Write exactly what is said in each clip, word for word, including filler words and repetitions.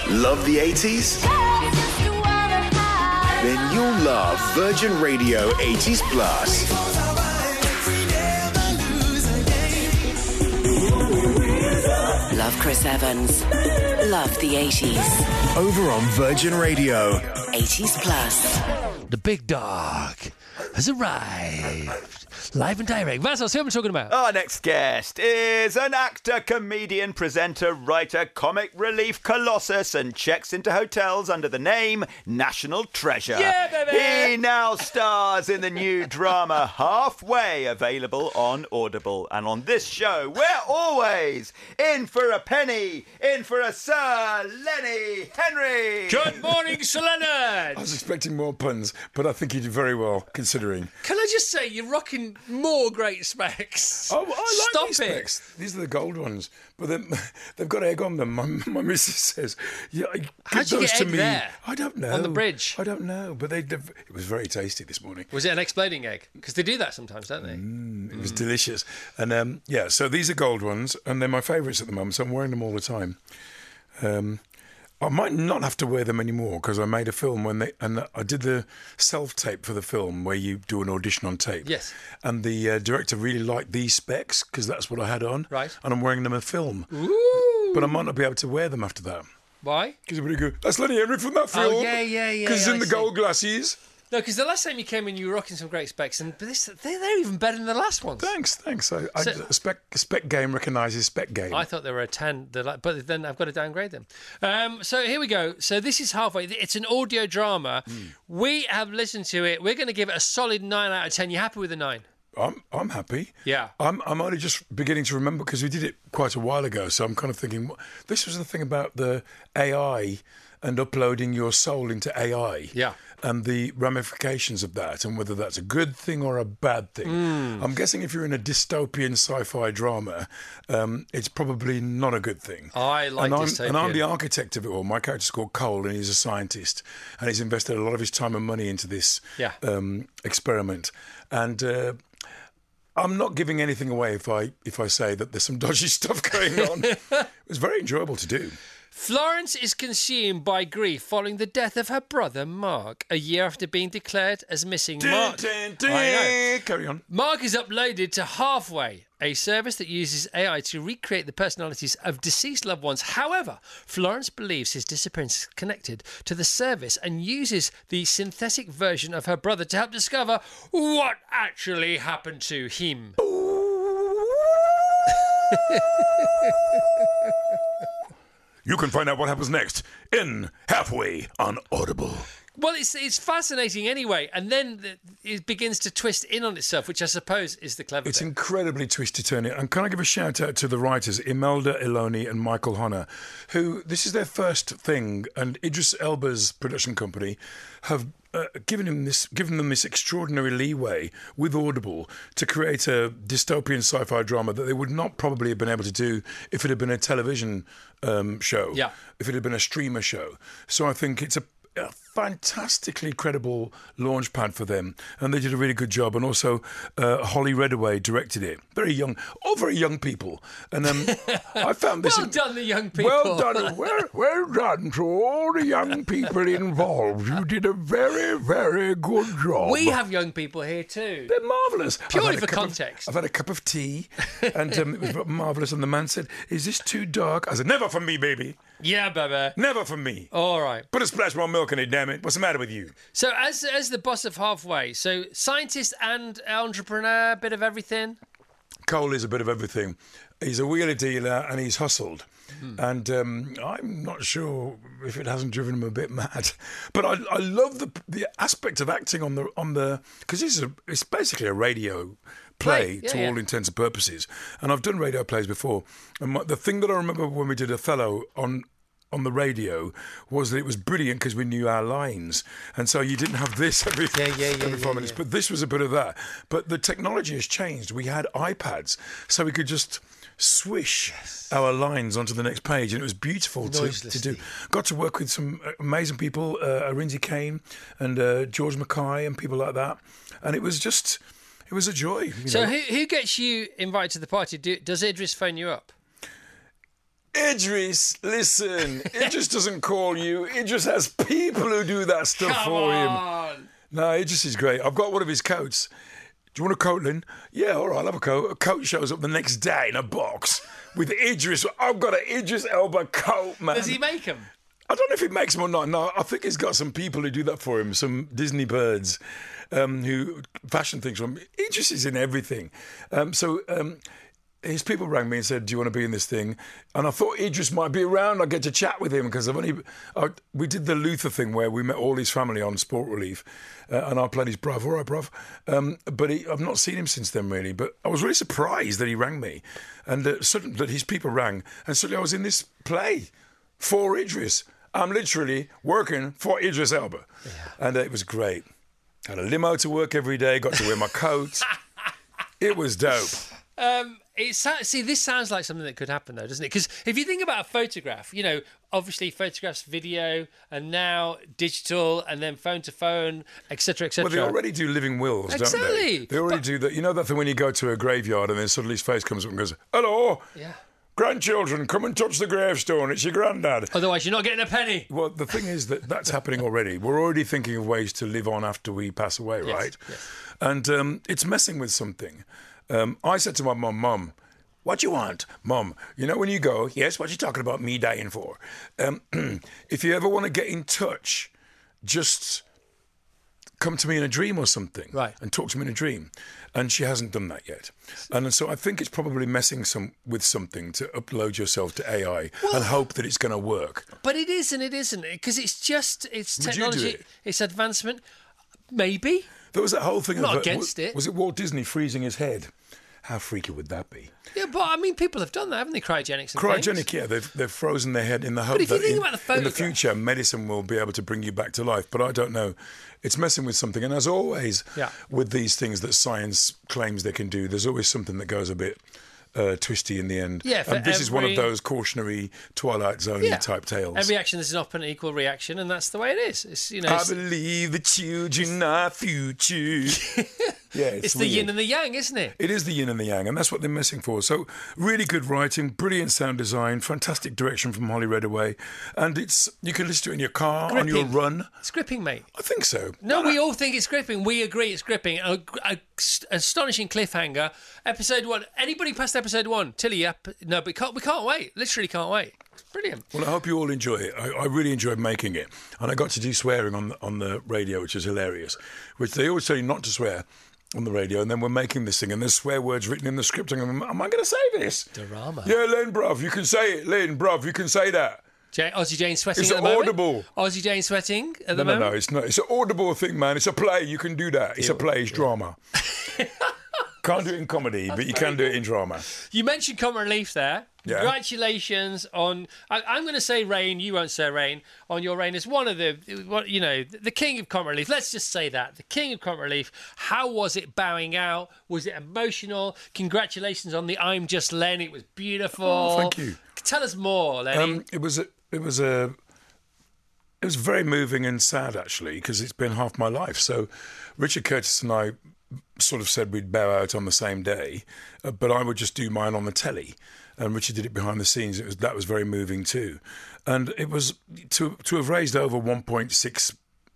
Love the eighties? Then you'll love Virgin Radio eighties Plus. Love Chris Evans. Love the eighties. Over on Virgin Radio. eighties Plus. The big dog has arrived. Live and direct. Vassos, who am I talking about? Our next guest is an actor, comedian, presenter, writer, comic relief colossus, and checks into hotels under the name National Treasure. Yeah, baby! He now stars in the new drama Halfway, available on Audible. And on this show, we're always in for a penny, in for a Sir Lenny Henry. Good morning, Sir Leonard. I was expecting more puns, but I think you did very well, considering. Can I just say, you're rocking more great specs. Oh, I like Stop these it. specs. These are the gold ones, but then they've got egg on them. My, my missus says, "Yeah, give How'd you those get to egg me." there? I don't know. On the bridge? I don't know, but they. It was very tasty this morning. Was it an exploding egg? Because they do that sometimes, don't they? Mm, it was delicious, and um, yeah. So these are gold ones, and they're my favourites at the moment. So I'm wearing them all the time. Um, I might not have to wear them anymore because I made a film when they and I did the self-tape for the film where you do an audition on tape. Yes. And the uh, director really liked these specs because that's what I had on. Right. And I'm wearing them in film. Ooh. But I might not be able to wear them after that. Why? Because everybody go, that's Lenny Henry from that film. Oh, yeah, yeah, yeah. Because yeah, in I the see. gold glasses. No, because the last time you came in, you were rocking some great specs, and this, they're, they're even better than the last ones. Thanks, thanks. I, I, So- spec, spec game recognises spec game. I thought they were a ten, they're like, but then I've got to downgrade them. Um, so here we go. So this is Halfway. It's an audio drama. We have listened to it. We're going to give it a solid nine out of ten. You happy with a nine? I'm I'm happy. Yeah. I'm I'm only just beginning to remember because we did it quite a while ago. So I'm kind of thinking, what- this was the thing about the A I and uploading your soul into A I. Yeah. And the ramifications of that, and whether that's a good thing or a bad thing. I'm guessing if you're in a dystopian sci-fi drama, um, it's probably not a good thing. I like and I'm, dystopian. and I'm the architect of it all. My character's called Cole, and he's a scientist, and he's invested a lot of his time and money into this Yeah. um, experiment. And uh, I'm not giving anything away if I if I say that there's some dodgy stuff going on. It was very enjoyable to do. Florence is consumed by grief following the death of her brother Mark a year after being declared as missing. Mark, Dun, I dun, know. dun. Carry on. Mark is uploaded to Halfway, a service that uses A I to recreate the personalities of deceased loved ones. However, Florence believes his disappearance is connected to the service and uses the synthetic version of her brother to help discover what actually happened to him. You can find out what happens next in Halfway on Audible. Well, it's it's fascinating anyway, and then the, it begins to twist in on itself, which I suppose is the clever It's bit. incredibly twisty turny. And can I give a shout out to the writers, Imelda Iloni and Michael Honor, who this is their first thing, and Idris Elba's production company have uh, given him this, given them this extraordinary leeway with Audible to create a dystopian sci-fi drama that they would not probably have been able to do if it had been a television um, show, Yeah. if it had been a streamer show. So I think it's a a fantastically credible launch pad for them, and they did a really good job. And also, uh, Holly Redaway directed it. Very young, all very young people. And um, I found this. Well done, the young people. Well done, well, well done to all the young people involved. You did a very, very good job. We have young people here too. They're marvellous. Purely I've had a for cup of- context. I've had a cup of tea, and um, it was marvellous. And the man said, "Is this too dark?" I said, "Never for me, baby. Yeah, baby. Never for me. All right. Put a splash more milk in it, damn it. What's the matter with you?" So, as as the boss of Halfway, so scientist and entrepreneur, bit of everything. Cole is a bit of everything. He's a wheeler dealer and he's hustled. And um, I'm not sure if it hasn't driven him a bit mad. But I, I love the the aspect of acting on the on the because it's a it's basically a radio play Right, yeah, to yeah. all intents and purposes. And I've done radio plays before. And my, the thing that I remember when we did Othello on on the radio was that it was brilliant because we knew our lines, and so you didn't have this every, Yeah, yeah, yeah, every yeah, five minutes. yeah. But this was a bit of that. But the technology has changed. We had iPads, so we could just swish our lines onto the next page, and it was beautiful to, to Noiselessly. do. Got to work with some amazing people, uh, Arinzi Kane and uh, George Mackay and people like that, and it was just, it was a joy. You So, know. who who gets you invited to the party? Do, does Idris phone you up? Idris, listen, Idris doesn't call you. Idris has people who do that stuff Come for on. him. No, Idris is great. I've got one of his coats. Do you want a coat, Lynn? Yeah, all right, I'll have a coat. A coat shows up the next day in a box with Idris. I've got an Idris Elba coat, man. Does he make them? I don't know if he makes them or not. No, I think he's got some people who do that for him, some Disney birds um, who fashion things for him. Idris is in everything. Um, so um, his people rang me and said, do you want to be in this thing? And I thought Idris might be around. I'd get to chat with him because I've only... I, we did the Luther thing where we met all his family on Sport Relief uh, and I played his bruv. All right, bruv. Um, but he, I've not seen him since then, really. But I was really surprised that he rang me and uh, suddenly, that his people rang. And suddenly I was in this play for Idris. I'm literally working for Idris Elba. Yeah. And uh, it was great. Had a limo to work every day, got to wear my coat. It was dope. Um, it see, this sounds like something that could happen, though, doesn't it? Because if you think about a photograph, you know, obviously photographs, video, and now digital, and then phone to phone, et cetera, et cetera. Well, they already do living wills, exactly. don't they? They already but, do that. You know that thing when you go to a graveyard and then suddenly his face comes up and goes, hello? Yeah. Grandchildren, come and touch the gravestone. It's your granddad. Otherwise, you're not getting a penny. Well, the thing is that that's happening already. We're already thinking of ways to live on after we pass away, yes, right? Yes. And um, it's messing with something. Um, I said to my mum, Mum, what you want? Mum, you know when you go, yes, what you talking about me dying for? Um, if you ever want to get in touch, just come to me in a dream or something. Right. And talk to me in a dream. And she hasn't done that yet. And so I think it's probably messing some with something to upload yourself to A I well, and hope that it's going to work. But it is and it isn't. Because it's just, it's technology, Would you do it? It's advancement. Maybe. There was that whole thing. I'm not of, against was, it. Was it Walt Disney freezing his head? How freaky would that be? Yeah, but I mean, people have done that, haven't they? Cryogenics and Cryogenic, things. yeah. They've, they've frozen their head in the hope but if you that think in, about the photograph, in the future, medicine will be able to bring you back to life. But I don't know. It's messing with something. And as always, yeah. with these things that science claims they can do, there's always something that goes a bit uh, twisty in the end. Yeah, and this every... is one of those cautionary Twilight Zone yeah. type tales. Every action is not an equal reaction, and that's the way it is. It's, you know, I it's... believe the children are future. Yeah, it's, it's the weird. yin and the yang, isn't it? It is the yin and the yang, and that's what they're missing for. So, really good writing, brilliant sound design, fantastic direction from Holly Redaway, and it's you can listen to it in your car, gripping. on your run. It's gripping, mate. I think so. No, no we all think it's gripping. We agree it's gripping. A, a, a astonishing cliffhanger. Episode one. Anybody past episode one? Tilly, up? No, but we can't, we can't wait. Literally can't wait. It's brilliant. Well, I hope you all enjoy it. I, I really enjoyed making it, and I got to do swearing on the, on the radio, which is hilarious. Which they always tell you not to swear on the radio, and then we're making this thing, and there's swear words written in the script. And I'm, am I going to say this? Drama. Yeah, Lynn, bruv, you can say it. Lynn, bruv, you can say that. Jane, Aussie Jane sweating it's at the moment? audible. Aussie Jane sweating at the no, moment? No, no, it's not. It's an audible thing, man. It's a play. You can do that. It's yeah, a play. It's yeah. drama. Can't do it in comedy, That's but you can do it in drama. You mentioned Comic Relief there. Yeah. Congratulations on, I, I'm going to say Rain, you won't say Rain, on your reign as one of the, you know, the king of Comic Relief. Let's just say that. The king of Comic Relief. How was it bowing out? Was it emotional? Congratulations on the I'm Just Len. It was beautiful. Oh, thank you. Tell us more, Lenny. Um, it was a, it was a, it was very moving and sad, actually, because it's been half my life. So Richard Curtis and I sort of said we'd bow out on the same day, uh, but I would just do mine on the telly. And Richard did it behind the scenes. It was that was very moving too, and it was to to have raised over one point six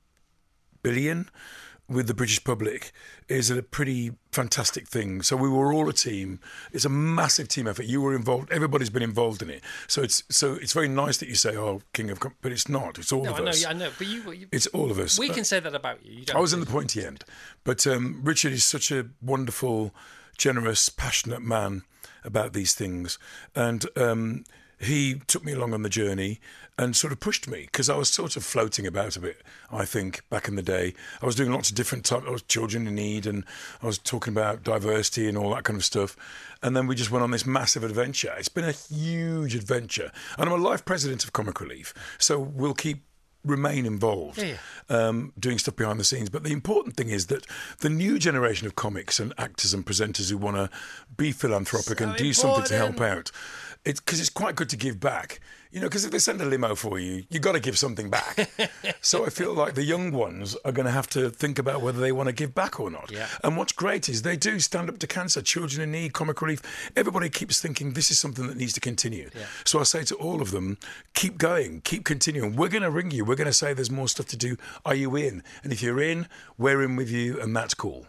billion with the British public is a pretty fantastic thing. So we were all a team. It's a massive team effort. You were involved. Everybody's been involved in it. So it's so it's very nice that you say, "Oh, King of," Com-, but it's not. It's all no, of I know, us. I know, but you, you. It's all of us. We can say that about you. you don't I was in the pointy end, but um, Richard is such a wonderful, generous, passionate man about these things, and um, he took me along on the journey and sort of pushed me because I was sort of floating about a bit. I think back in the day, I was doing lots of different types of children in need, and I was talking about diversity and all that kind of stuff. And then we just went on this massive adventure. It's been a huge adventure, and I'm a life president of Comic Relief, so we'll keep. Remain involved, yeah, yeah. Um, doing stuff behind the scenes. But the important thing is that the new generation of comics and actors and presenters who want to be philanthropic so and do important. something to help out it's because it's quite good to give back. You know, because if they send a limo for you, you got to give something back. So I feel like the young ones are going to have to think about whether they want to give back or not. Yeah. And what's great is they do stand up to cancer, children in need, comic relief. Everybody keeps thinking this is something that needs to continue. Yeah. So I say to all of them, keep going, keep continuing. We're going to ring you. We're going to say there's more stuff to do. Are you in? And if you're in, we're in with you, and that's cool.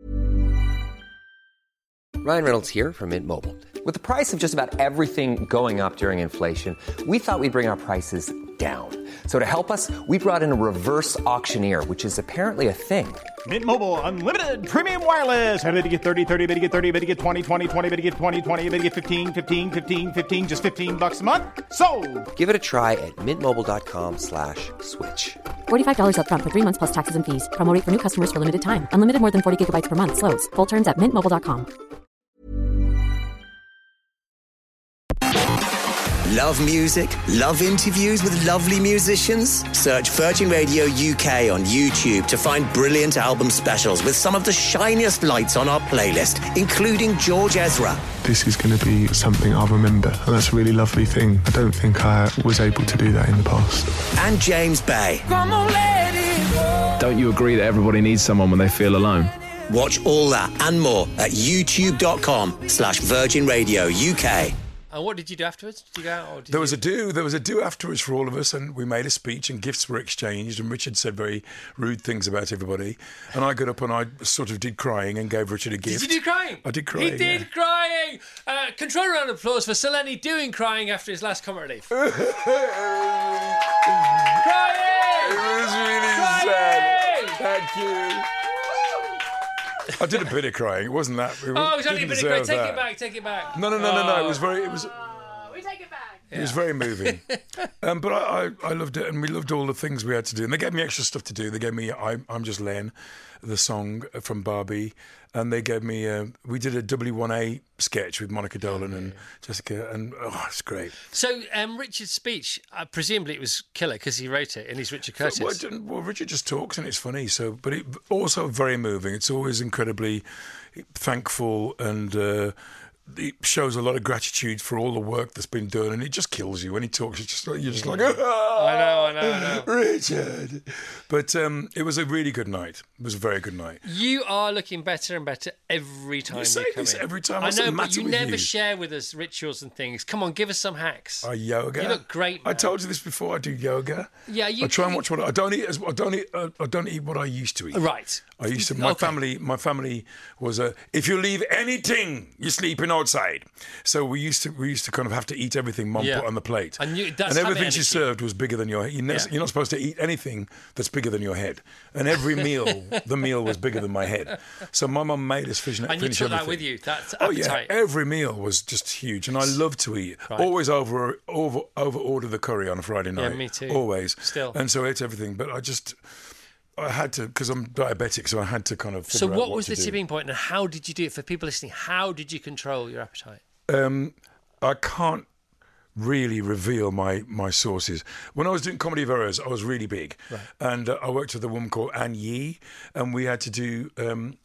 Ryan Reynolds here from Mint Mobile. With the price of just about everything going up during inflation, we thought we'd bring our prices down. So to help us, we brought in a reverse auctioneer, which is apparently a thing. Mint Mobile Unlimited Premium Wireless. How to get thirty, thirty, how to get thirty, how to get twenty, twenty, twenty, how to get twenty, twenty, how to get fifteen, fifteen, fifteen, fifteen, just fifteen bucks a month? Sold! Give it a try at mintmobile.com slash switch. forty-five dollars up front for three months plus taxes and fees. Promo rate for new customers for limited time. Unlimited more than forty gigabytes per month. Slows full terms at mint mobile dot com. Love music? Love interviews with lovely musicians? Search Virgin Radio U K on YouTube to find brilliant album specials with some of the shiniest lights on our playlist, including George Ezra. This is going to be something I'll remember, and that's a really lovely thing. I don't think I was able to do that in the past. And James Bay. Don't you agree that everybody needs someone when they feel alone? Watch all that and more at youtube.com slash Virgin Radio UK. And what did you do afterwards? Did you go out? Or did There was you... a do. There was a do afterwards for all of us, and we made a speech, and gifts were exchanged. And Richard said very rude things about everybody, and I got up and I sort of did crying and gave Richard a gift. Did you do crying? I did crying. He did yeah. crying. Uh, control round of applause for Seleni doing crying after his last comic relief. crying. It was really crying! sad. Thank you. I did a bit of crying. It wasn't that. It Oh, it was only a didn't bit of crying. deserve Take that. it back. Take it back. No, no, no, no, no. It was very. It was. Oh, we take it back. It was very moving. um, but I, I, I loved it, and we loved all the things we had to do. And they gave me extra stuff to do. They gave me I, I'm Just Len, the song from Barbie, and they gave me, uh, we did a W one A sketch with Monica Dolan and Jessica, and oh, it's great. So um, Richard's speech, uh, presumably it was killer because he wrote it and he's Richard Curtis. Well, well, well, Richard just talks and it's funny, so but it also very moving. It's always incredibly thankful, and uh, it shows a lot of gratitude for all the work that's been done, and it just kills you when he talks. It's just like, you're just like, oh, I know, I know, I know. Richard. But um, it was a really good night. It was a very good night. You are looking better and better every time you, say come this in. every time. I What's the know, but matter you with never you? share with us rituals and things. Come on, give us some hacks. I yoga. You look great, I man. told you this before. I do yoga. Yeah, you. I try and watch what I don't eat. As I don't eat. Uh, I don't eat what I used to eat. Right. I used to. My Okay. family. My family was a. If you leave anything, you're sleeping outside. So we used to. We used to kind of have to eat everything Mum Yeah. put on the plate. And you- that's and habit everything she energy. served was bigger than your head. You ne- Yeah. You're not supposed to eat anything that's bigger than your head. And every meal, the meal was bigger than my head. So my mum made us finish, And you finish took that everything. with you. That's Oh yeah, appetite. every meal was just huge, and I love to eat. Right. Always over over over order the curry on a Friday Yeah, night. me too. Always. Still. And so I ate everything, but I just I had to because I'm diabetic, so I had to kind of. So figure out what what was to the do. tipping point, and how did you do it? For people listening, how did you control your appetite? Um, I can't really reveal my my sources. When I was doing Comedy of Errors, I was really big, Right. and uh, I worked with a woman called Anne Yee, and we had to do. Um,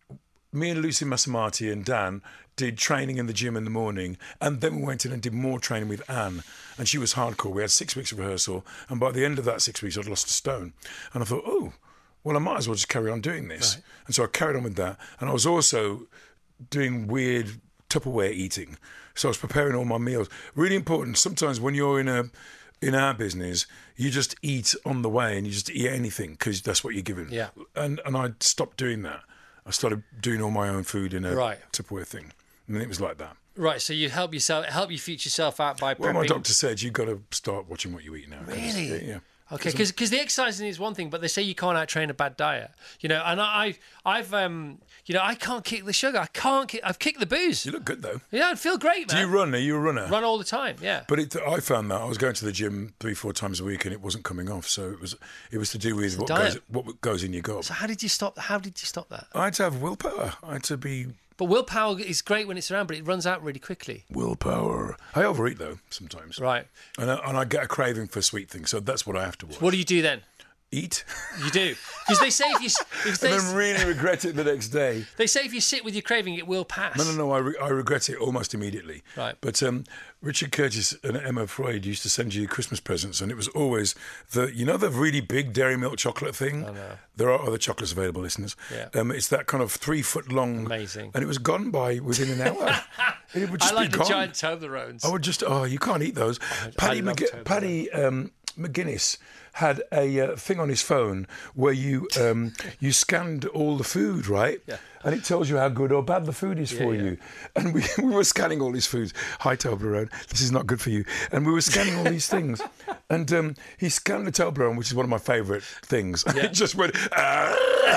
me and Lucy Massamati and Dan did training in the gym in the morning, and then we went in and did more training with Anne, and she was hardcore. We had six weeks of rehearsal, and by the end of that six weeks, I'd lost a stone, and I thought, oh, well, I might as well just carry on doing this, Right. and so I carried on with that, and I was also doing weird Tupperware eating, so I was preparing all my meals. Really important. Sometimes when you're in a in our business, you just eat on the way, and you just eat anything because that's what you're given. Yeah. And and I stopped doing that. I started doing all my own food in a Right. Tupperware thing, and then it was like that. Right, so you help yourself, help you feature yourself out by Well, prepping. my doctor said you've got to start watching what you eat now. Really? Yeah. yeah. Okay, because the exercising is one thing, but they say you can't out-train a bad diet. You know, and I, I've, um, you know, I can't kick the sugar. I can't kick. I've kicked the booze. You look good though. Yeah, I feel great, Do man. you run? Are you a runner? Run all the time. Yeah. But it, I found that I was going to the gym three, four times a week, and it wasn't coming off. So it was, it was to do with what diet. goes, what goes in your gut. So how did you stop? How did you stop that? I had to have willpower. I had to be But willpower is great when it's around, but it runs out really quickly. willpower. I overeat though sometimes. Right. And I, and I get a craving for sweet things, so that's what I have to watch. What do you do then? eat. You do. Because they say if you... If they, and then really regret it the next day. They say if you sit with your craving, it will pass. No, no, no, I, re- I regret it almost immediately. Right. But um, Richard Curtis and Emma Freud used to send you Christmas presents, and it was always the, you know the really big Dairy Milk chocolate thing? Oh, no. There are other chocolates available, listeners. Yeah. Um, it's that kind of three-foot long... Amazing. And it was gone by within an hour. It would just I like be the gone. giant Toblerones. I would just... Oh, you can't eat those. I, Paddy, I love McG- Toblerone. Paddy um, McGuinness had a uh, thing on his phone where you um, you scanned all the food, right? Yeah. And it tells you how good or bad the food is Yeah, for yeah. you. And we, we were scanning all these foods. Hi, Toblerone, this is not good for you. And we were scanning all these things. And um, he scanned the Toblerone, which is one of my favourite things. And Yeah. it just went, ah,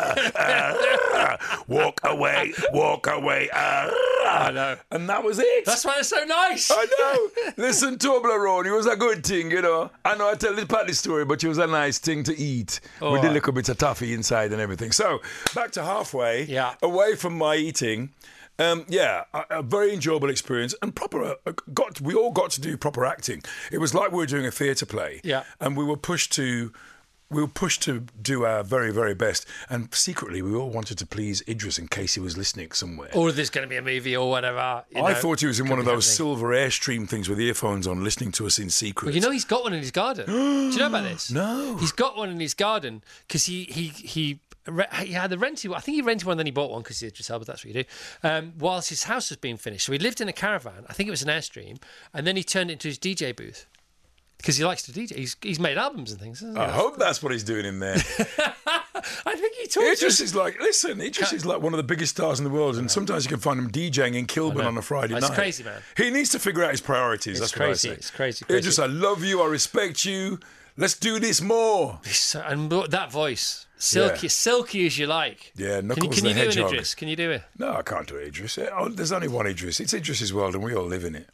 ah, walk away, walk away. Ah, I know. And that was it. That's why they're so nice. I know. Listen, Toblerone, it was a good thing, you know. I know I tell the Paddy story, but it was a nice thing to eat Oh, with a right. little bit of toffee inside and everything. So, back to halfway, Yeah. away from my eating. Um, yeah, a, a very enjoyable experience and proper. Uh, got we all got to do proper acting. It was like we were doing a theatre play. Yeah. and we were pushed to. We were pushed to do our very, very best. And secretly, we all wanted to please Idris in case he was listening somewhere. Or there's going to be a movie or whatever. You I know, thought he was in could one of be those happening. silver Airstream things with earphones on, listening to us in secret. Well, you know he's got one in his garden. Do you know about this? No. He's got one in his garden because he he he. re- He had a rented. I think he rented one, then he bought one because he just but that's what you do. Um, whilst his house was being finished, so he lived in a caravan. I think it was an Airstream, and then he turned it into his D J booth because he likes to D J. He's he's made albums and things. Hasn't he? I hope that's what he's doing in there. I think he talks. Idris is like, listen, Idris is like one of the biggest stars in the world, and sometimes you can find him DJing in Kilburn on a Friday It's night. crazy, man. He needs to figure out his priorities. It's that's crazy, what I say. it's crazy, crazy. Idris, I love you. I respect you. Let's do this more. So, and that voice, silky, Yeah. silky as you like. Yeah, Can you, Knuckles can the you do an Hedgehog. Idris? Can you do it? No, I can't do Idris. Oh, there's only one Idris. It's Idris's world, and we all live in it.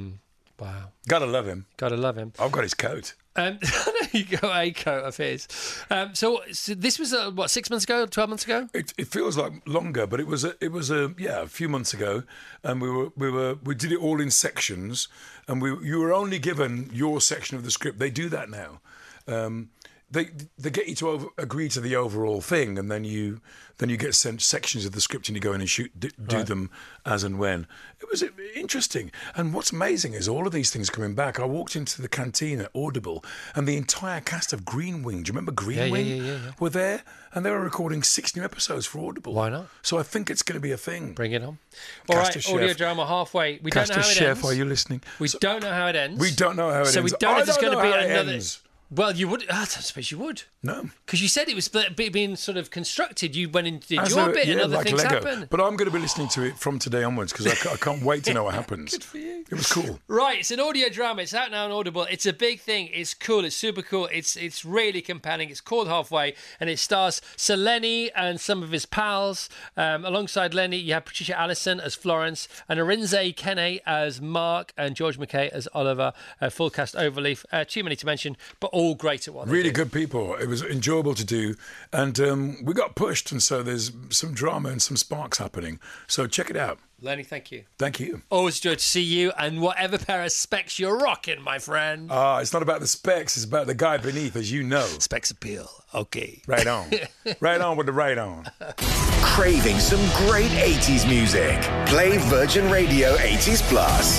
Wow, Gotta love him. gotta love him. I've got his coat. Um, you go a coat of his. Um, so, so this was uh, what six months ago, twelve months ago. It, it feels like longer, but it was a, it was a yeah a few months ago, and we were we were we did it all in sections, and we you were only given your section of the script. They do that now. Um, they they get you to over, agree to the overall thing, and then you then you get sent sections of the script, and you go in and shoot do, do Right. them as and when. It was interesting, and what's amazing is all of these things coming back. I walked into the canteen at Audible, and the entire cast of Green Wing. Do you remember Green Yeah, yeah, Wing? yeah, yeah, yeah. Were there, and they were recording six new episodes for Audible. Why not? So I think it's going to be a thing. Bring it on. All Cast right, a audio chef. drama halfway. We Cast don't know a how it chef, ends. are you listening? We So- don't know how it ends. We don't know how it so ends. we don't know I if there's don't going to know be how it another. ends. Well, you would. I suppose you would. No. Because you said it was be- being sort of constructed. You went and did As your a- bit, and yeah, other like things Lego. happen. But I'm going to be listening to it from today onwards because I, ca- I can't wait to know what happens. Good for you. It was cool. Right, it's an audio drama. It's out now on Audible. It's a big thing. It's cool. It's super cool. It's it's really compelling. It's called Halfway, and it stars Sir Lenny and some of his pals. Um, alongside Lenny, you have Patricia Allison as Florence, and Arinze Kene as Mark, and George McKay as Oliver. Uh, full cast Overleaf. Uh, too many to mention, but all great at what they Really do. good people. It was enjoyable to do. And um, we got pushed, and so there's some drama and some sparks happening. So check it out. Lenny, thank you. Thank you. Always joy to see you, and whatever pair of specs you're rocking, my friend. Ah, it's not about the specs, it's about the guy beneath, as you know. Specs appeal. Okay. Right on. Right on with the right on. Craving some great eighties music? Play Virgin Radio eighties Plus.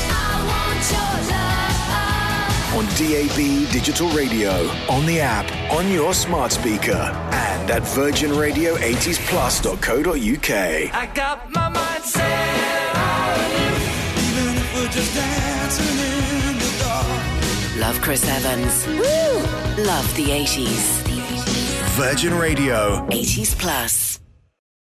On D A B digital radio, on the app, on your smart speaker, and at virgin radio eighties plus dot co dot uk. I got my mind set on you, even if we're just dancing in the dark. Love Chris Evans. Woo! Love the eighties. Virgin Radio eighties Plus.